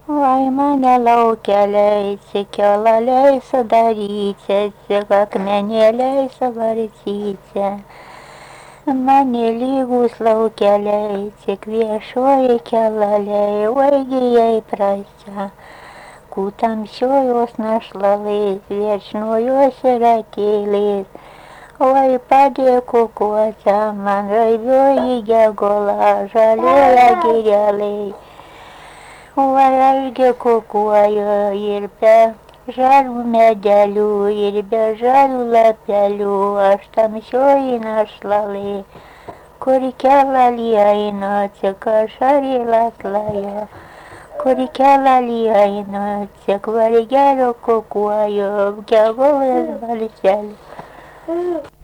Mane laukeliais kelaliais sudaryčiasi, akmenėliais vartyčia. Mane lygus laukeliai, tik viešoji kelaliai, vaigijai prasčia. Ku tamsiojos našlalais, viečnojos rakėlės. Vai padėkokuote man raibioji gegola, žalioja gireliai. Vai algi kukuoju ir be žalių medelių, ir be žalių lapelių, aš tamsioji našlalė, kur kelali eina, tik aš arilas lajo, kur kelali eina, tik vargelio kukuoju, gegovės balseliu.